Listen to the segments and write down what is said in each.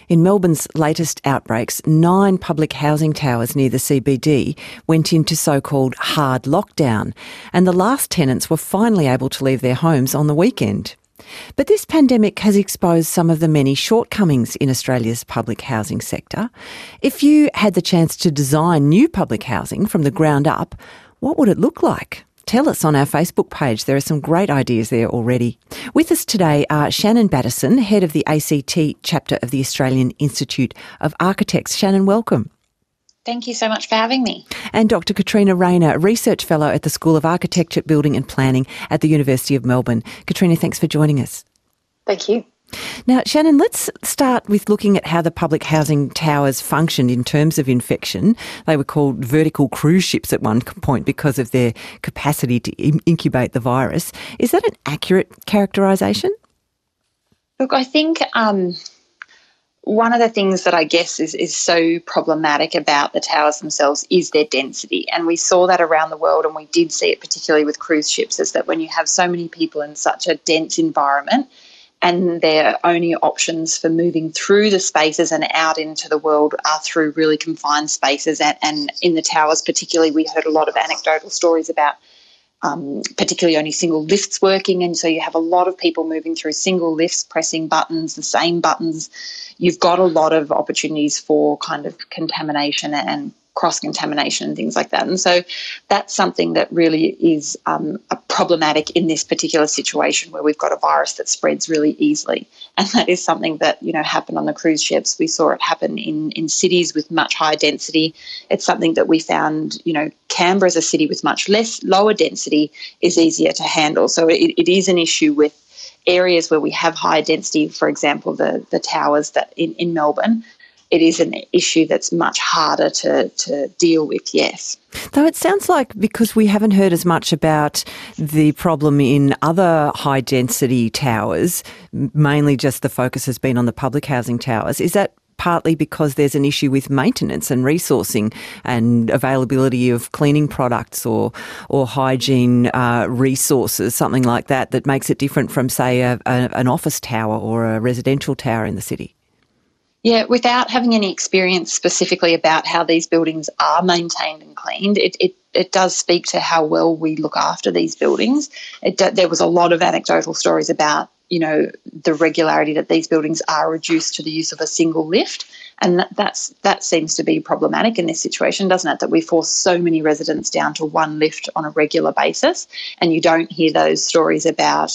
In Melbourne's latest outbreaks, 9 public housing towers near the CBD went into so-called hard lockdown, and the last tenants were finally able to leave their homes on the weekend. But this pandemic has exposed some of the many shortcomings in Australia's public housing sector. If you had the chance to design new public housing from the ground up, what would it look like? Tell us on our Facebook page. There are some great ideas there already. With us today are Shannon Batterson, head of the ACT chapter of the Australian Institute of Architects. Shannon, welcome. Thank you so much for having me. And Dr. Katrina Rayner, Research Fellow at the School of Architecture, Building and Planning at the University of Melbourne. Katrina, thanks for joining us. Thank you. Now, Shannon, let's start with looking at how the public housing towers functioned in terms of infection. They were called vertical cruise ships at one point because of their capacity to incubate the virus. Is that an accurate characterisation? Look, I think one of the things that I guess is so problematic about the towers themselves is their density. And we saw that around the world, and we did see it particularly with cruise ships, is that when you have so many people in such a dense environment, and their only options for moving through the spaces and out into the world are through really confined spaces. And in the towers particularly, we heard a lot of anecdotal stories about particularly only single lifts working. And so you have a lot of people moving through single lifts, pressing buttons, the same buttons. You've got a lot of opportunities for kind of contamination and cross-contamination and things like that. And so that's something that really is problematic in this particular situation where we've got a virus that spreads really easily. And that is something that, happened on the cruise ships. We saw it happen in cities with much higher density. It's something that we found, Canberra as a city with much lower density is easier to handle. So it is an issue with areas where we have higher density, for example, the towers that in Melbourne. It is an issue that's much harder to deal with, yes. Though it sounds like, because we haven't heard as much about the problem in other high-density towers, mainly just the focus has been on the public housing towers, is that partly because there's an issue with maintenance and resourcing and availability of cleaning products or hygiene resources, something like that makes it different from, say, an office tower or a residential tower in the city? Yeah, without having any experience specifically about how these buildings are maintained and cleaned, it does speak to how well we look after these buildings. There was a lot of anecdotal stories about, the regularity that these buildings are reduced to the use of a single lift, and that seems to be problematic in this situation, doesn't it? That we force so many residents down to one lift on a regular basis, and you don't hear those stories about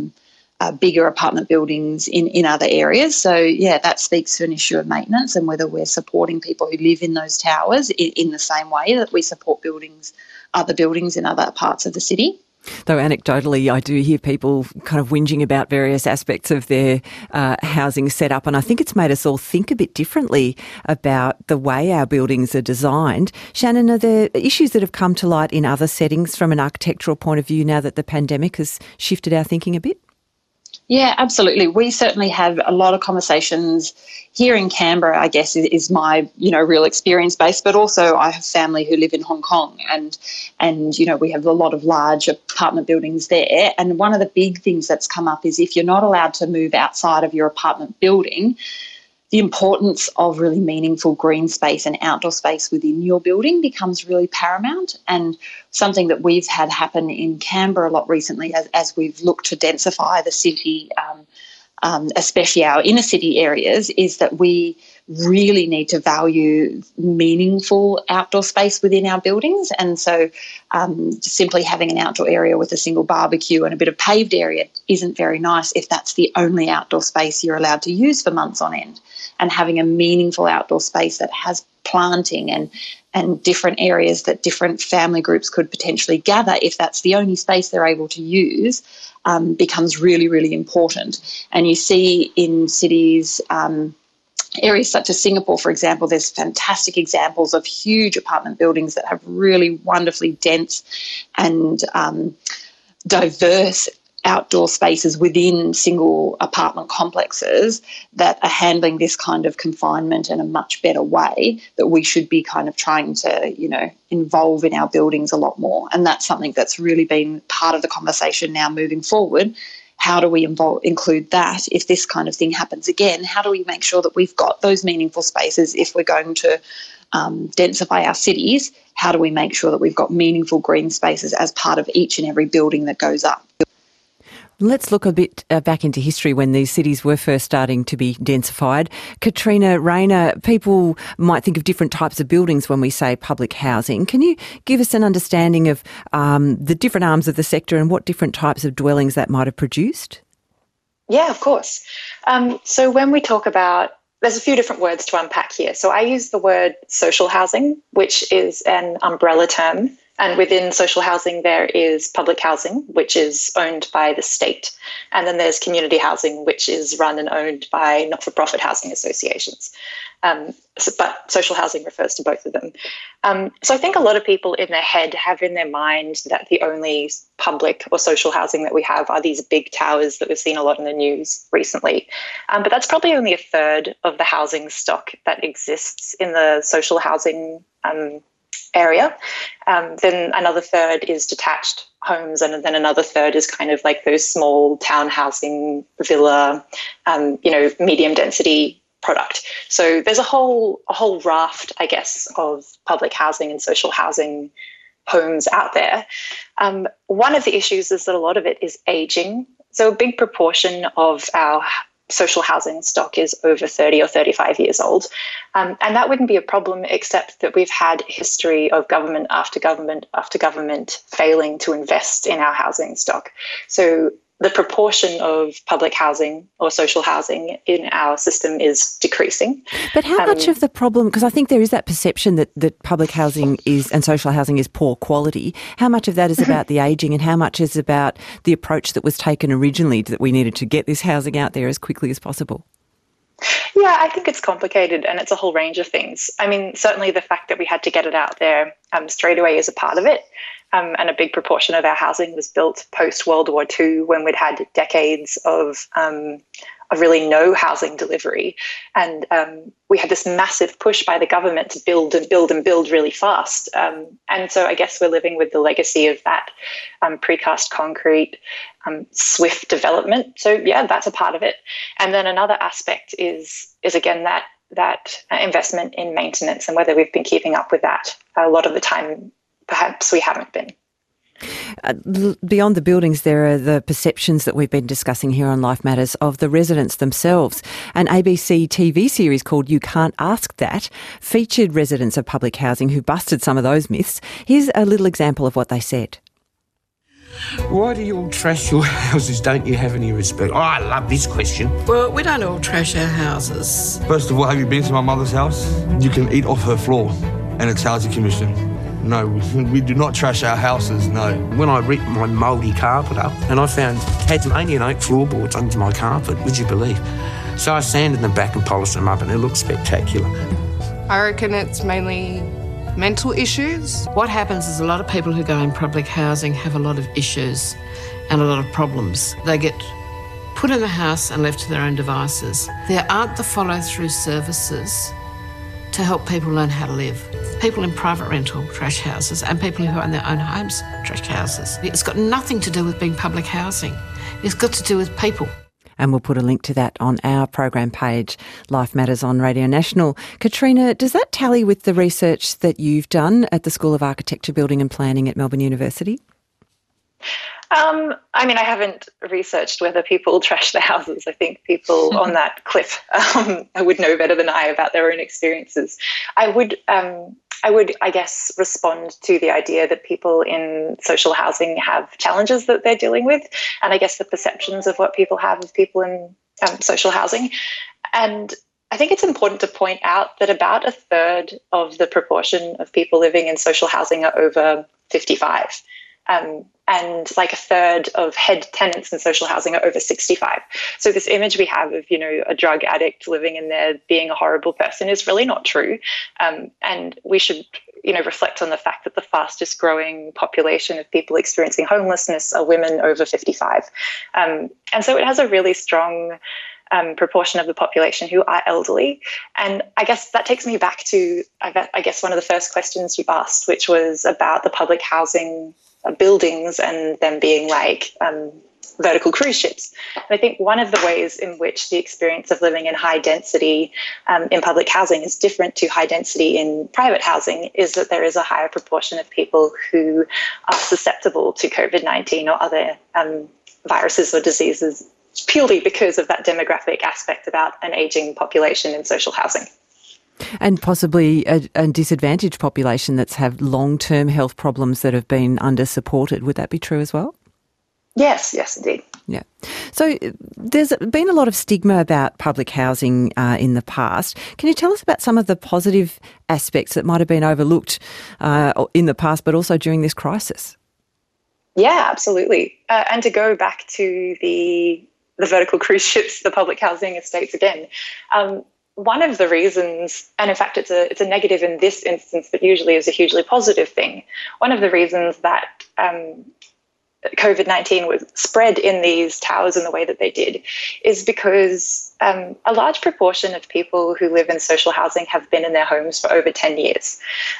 bigger apartment buildings in other areas. So, yeah, that speaks to an issue of maintenance and whether we're supporting people who live in those towers in the same way that we support other buildings in other parts of the city. Though anecdotally, I do hear people kind of whinging about various aspects of their housing setup, and I think it's made us all think a bit differently about the way our buildings are designed. Shannon, are there issues that have come to light in other settings from an architectural point of view now that the pandemic has shifted our thinking a bit? Yeah, absolutely. We certainly have a lot of conversations here in Canberra, I guess, is my, real experience base, but also I have family who live in Hong Kong and we have a lot of large apartment buildings there. And one of the big things that's come up is if you're not allowed to move outside of your apartment building, the importance of really meaningful green space and outdoor space within your building becomes really paramount, and something that we've had happen in Canberra a lot recently as we've looked to densify the city, especially our inner city areas, is that we really need to value meaningful outdoor space within our buildings. And so simply having an outdoor area with a single barbecue and a bit of paved area isn't very nice if that's the only outdoor space you're allowed to use for months on end. And having a meaningful outdoor space that has planting and different areas that different family groups could potentially gather, if that's the only space they're able to use, becomes really, really important. And you see in cities, areas such as Singapore, for example, there's fantastic examples of huge apartment buildings that have really wonderfully dense and diverse outdoor spaces within single apartment complexes that are handling this kind of confinement in a much better way, that we should be kind of trying to, involve in our buildings a lot more. And that's something that's really been part of the conversation now moving forward. how do we include that if this kind of thing happens again? How do we make sure that we've got those meaningful spaces if we're going to densify our cities? How do we make sure that we've got meaningful green spaces as part of each and every building that goes up? Let's look a bit back into history when these cities were first starting to be densified. Katrina Rayner, people might think of different types of buildings when we say public housing. Can you give us an understanding of the different arms of the sector and what different types of dwellings that might have produced? Yeah, of course. So when we talk about, there's a few different words to unpack here. So I use the word social housing, which is an umbrella term. And within social housing, there is public housing, which is owned by the state. And then there's community housing, which is run and owned by not-for-profit housing associations. But social housing refers to both of them. So I think a lot of people in their head have in their mind that the only public or social housing that we have are these big towers that we've seen a lot in the news recently. But that's probably only a third of the housing stock that exists in the social housing area. Then another third is detached homes, and then another third is kind of like those small town housing, villa, medium density product. So there's a whole raft, I guess, of public housing and social housing homes out there. One of the issues is that a lot of it is aging. So a big proportion of our social housing stock is over 30 or 35 years old. And that wouldn't be a problem, except that we've had a history of government after government after government failing to invest in our housing stock. So the proportion of public housing or social housing in our system is decreasing. But how much of the problem, because I think there is that perception that public housing is and social housing is poor quality, how much of that is about the ageing and how much is about the approach that was taken originally that we needed to get this housing out there as quickly as possible? Yeah, I think it's complicated and it's a whole range of things. I mean, certainly the fact that we had to get it out there straight away is a part of it. And a big proportion of our housing was built post-World War II when we'd had decades of really no housing delivery. And we had this massive push by the government to build and build and build really fast. And so I guess we're living with the legacy of that precast concrete, swift development. So yeah, that's a part of it. And then another aspect is again that investment in maintenance and whether we've been keeping up with that. A lot of the time, perhaps we haven't been. Beyond the buildings, there are the perceptions that we've been discussing here on Life Matters of the residents themselves. An ABC TV series called You Can't Ask That featured residents of public housing who busted some of those myths. Here's a little example of what they said. Why do you all trash your houses? Don't you have any respect? Oh, I love this question. Well, we don't all trash our houses. First of all, have you been to my mother's house? You can eat off her floor and it's housing commission. No, we do not trash our houses, no. When I ripped my mouldy carpet up and I found Tasmanian oak floorboards under my carpet, would you believe? So I sanded them back and polished them up and it looked spectacular. I reckon it's mainly mental issues. What happens is a lot of people who go in public housing have a lot of issues and a lot of problems. They get put in the house and left to their own devices. There aren't the follow-through services to help people learn how to live. People in private rental trash houses and people who own their own homes trash houses. It's got nothing to do with being public housing. It's got to do with people. And we'll put a link to that on our program page, Life Matters on Radio National. Katrina, does that tally with the research that you've done at the School of Architecture, Building and Planning at Melbourne University? I mean, I haven't researched whether people trash their houses. I think people on that cliff would know better than I about their own experiences. I would, I guess, respond to the idea that people in social housing have challenges that they're dealing with, and I guess the perceptions of what people have of people in social housing. And I think it's important to point out that about a third of the proportion of people living in social housing are over 55. And like a third of head tenants in social housing are over 65. So this image we have of, a drug addict living in there being a horrible person is really not true. And we should, reflect on the fact that the fastest growing population of people experiencing homelessness are women over 55. And so it has a really strong proportion of the population who are elderly. And I guess that takes me back to, one of the first questions you asked, which was about the public housing buildings and them being like vertical cruise ships. And I think one of the ways in which the experience of living in high density in public housing is different to high density in private housing is that there is a higher proportion of people who are susceptible to COVID-19 or other viruses or diseases purely because of that demographic aspect about an ageing population in social housing. And possibly a disadvantaged population that's have long-term health problems that have been under-supported. Would that be true as well? Yes, indeed. Yeah. So there's been a lot of stigma about public housing in the past. Can you tell us about some of the positive aspects that might have been overlooked in the past, but also during this crisis? Yeah, absolutely. And to go back to the vertical cruise ships, the public housing estates again, one of the reasons, and in fact it's a negative in this instance, but usually is a hugely positive thing, one of the reasons that COVID-19 was spread in these towers in the way that they did is because a large proportion of people who live in social housing have been in their homes for over 10 years.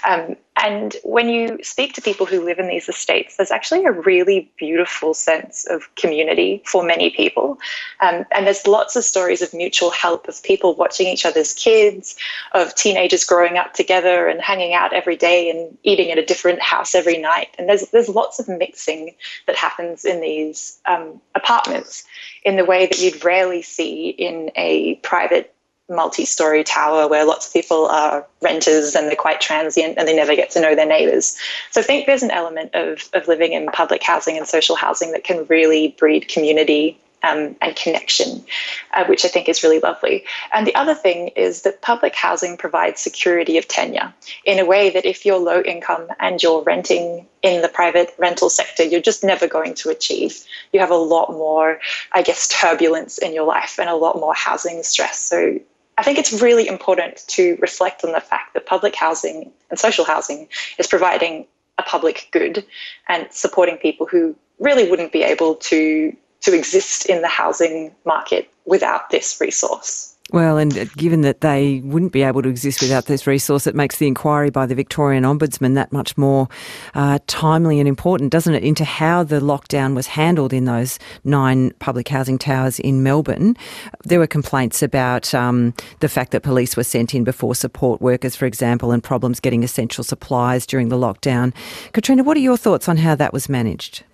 And when you speak to people who live in these estates, there's actually a really beautiful sense of community for many people. And there's lots of stories of mutual help, of people watching each other's kids, of teenagers growing up together and hanging out every day and eating at a different house every night. And there's lots of mixing that happens in these apartments in the way that you'd rarely see in a private multi-story tower where lots of people are renters and they're quite transient and they never get to know their neighbours. So I think there's an element of living in public housing and social housing that can really breed community and connection, which I think is really lovely. And the other thing is that public housing provides security of tenure in a way that if you're low income and you're renting in the private rental sector, you're just never going to achieve. You have a lot more, I guess, turbulence in your life and a lot more housing stress. So I think it's really important to reflect on the fact that public housing and social housing is providing a public good and supporting people who really wouldn't be able to exist in the housing market without this resource. Well, and given that they wouldn't be able to exist without this resource, it makes the inquiry by the Victorian Ombudsman that much more timely and important, doesn't it, into how the lockdown was handled in those 9 public housing towers in Melbourne. There were complaints about the fact that police were sent in before support workers, for example, and problems getting essential supplies during the lockdown. Katrina, what are your thoughts on how that was managed?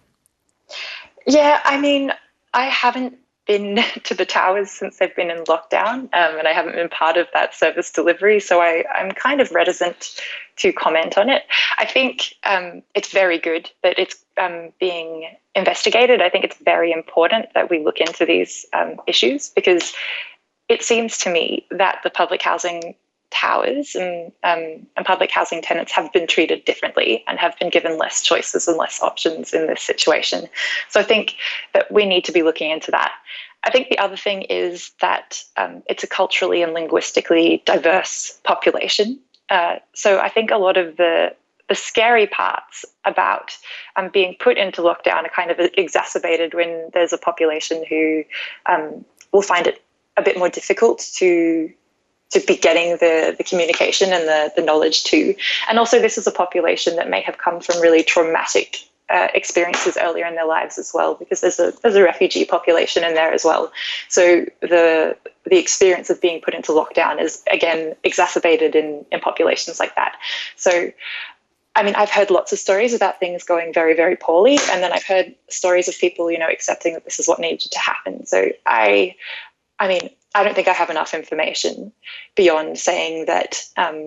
Yeah, I mean, I haven't been to the towers since they've been in lockdown, and I haven't been part of that service delivery, so I'm kind of reticent to comment on it. I think it's very good that it's being investigated. I think it's very important that we look into these issues because it seems to me that the public housing towers and public housing tenants have been treated differently and have been given less choices and less options in this situation. So I think that we need to be looking into that. I think the other thing is that it's a culturally and linguistically diverse population. So I think a lot of the scary parts about being put into lockdown are kind of exacerbated when there's a population who will find it a bit more difficult to be getting the communication and the knowledge too. And also this is a population that may have come from really traumatic experiences earlier in their lives as well, because there's a refugee population in there as well. So the experience of being put into lockdown is, again, exacerbated in populations like that. So, I mean, I've heard lots of stories about things going very, very poorly, and then I've heard stories of people, accepting that this is what needed to happen. So I mean, I don't think I have enough information beyond saying that,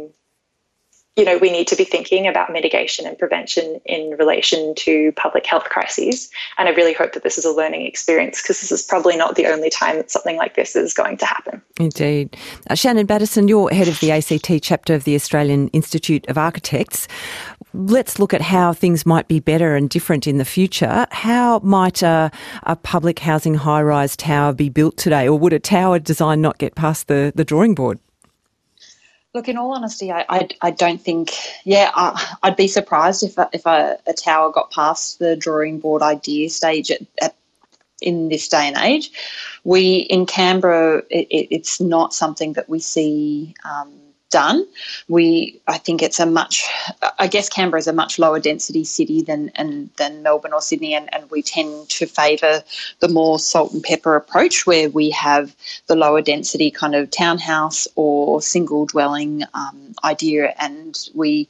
we need to be thinking about mitigation and prevention in relation to public health crises. And I really hope that this is a learning experience because this is probably not the only time that something like this is going to happen. Indeed. Shannon Batterson, you're head of the ACT chapter of the Australian Institute of Architects. Let's look at how things might be better and different in the future. How might a public housing high-rise tower be built today, or would a tower design not get past the drawing board? Look, in all honesty, I don't think, I'd be surprised if a tower got past the drawing board idea stage in this day and age. We, in Canberra, it's not something that we see done. I think it's I guess Canberra is a much lower density city than Melbourne or Sydney, and we tend to favour the more salt and pepper approach, where we have the lower density kind of townhouse or single dwelling idea, and we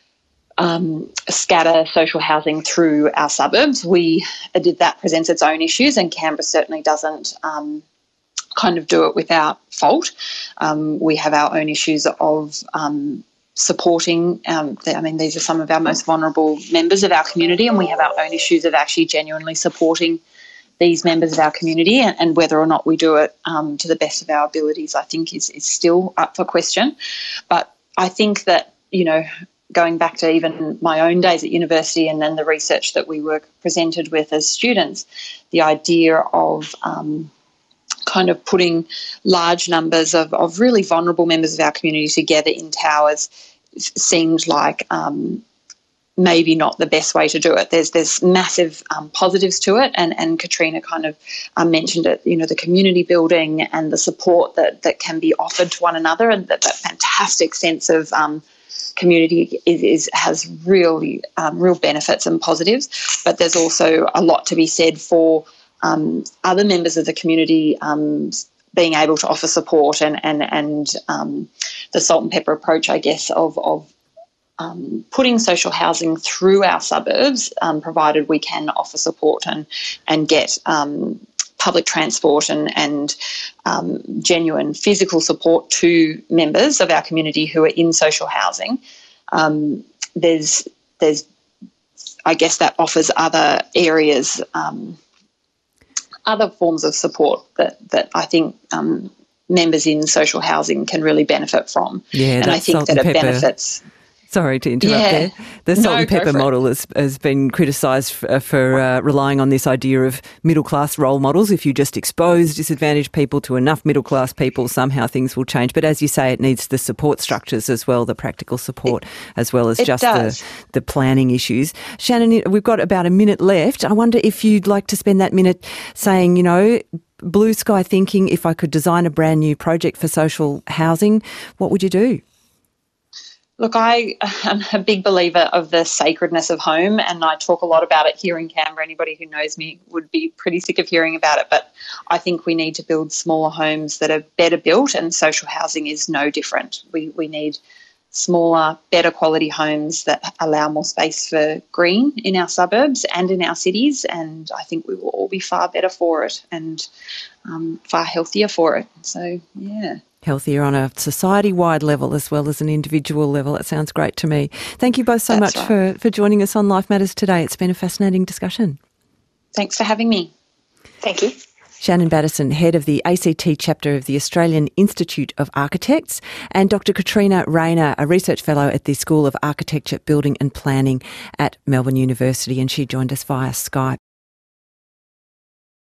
scatter social housing through our suburbs. That presents its own issues, and Canberra certainly doesn't kind of do it without fault. We have our own issues of supporting. These are some of our most vulnerable members of our community, and we have our own issues of actually genuinely supporting these members of our community, and whether or not we do it to the best of our abilities, I think is still up for question. But I think that, going back to even my own days at university and then the research that we were presented with as students, the idea of kind of putting large numbers of really vulnerable members of our community together in towers seemed like maybe not the best way to do it. There's massive positives to it, and Katrina kind of mentioned it, the community building and the support that can be offered to one another, and that fantastic sense of community has really real benefits and positives. But there's also a lot to be said for other members of the community being able to offer support, and the salt and pepper approach, I guess, of putting social housing through our suburbs, provided we can offer support and get public transport and genuine physical support to members of our community who are in social housing. There's I guess that offers other areas, other forms of support that I think members in social housing can really benefit from. Yeah, and I think that it benefits. Sorry to interrupt there. The salt and pepper model has been criticised for relying on this idea of middle-class role models. If you just expose disadvantaged people to enough middle-class people, somehow things will change. But as you say, it needs the support structures as well, the practical support, as well as just the planning issues. Shannon, we've got about a minute left. I wonder if you'd like to spend that minute saying, blue sky thinking, if I could design a brand new project for social housing, what would you do? Look, I am a big believer of the sacredness of home, and I talk a lot about it here in Canberra. Anybody who knows me would be pretty sick of hearing about it, but I think we need to build smaller homes that are better built, and social housing is no different. We need smaller, better quality homes that allow more space for green in our suburbs and in our cities, and I think we will all be far better for it and far healthier for it. So, yeah. Healthier on a society-wide level as well as an individual level. It sounds great to me. Thank you both so much for joining us on Life Matters today. It's been a fascinating discussion. Thanks for having me. Thank you. Shannon Batterson, head of the ACT chapter of the Australian Institute of Architects, and Dr. Katrina Rayner, a research fellow at the School of Architecture, Building and Planning at Melbourne University, and she joined us via Skype.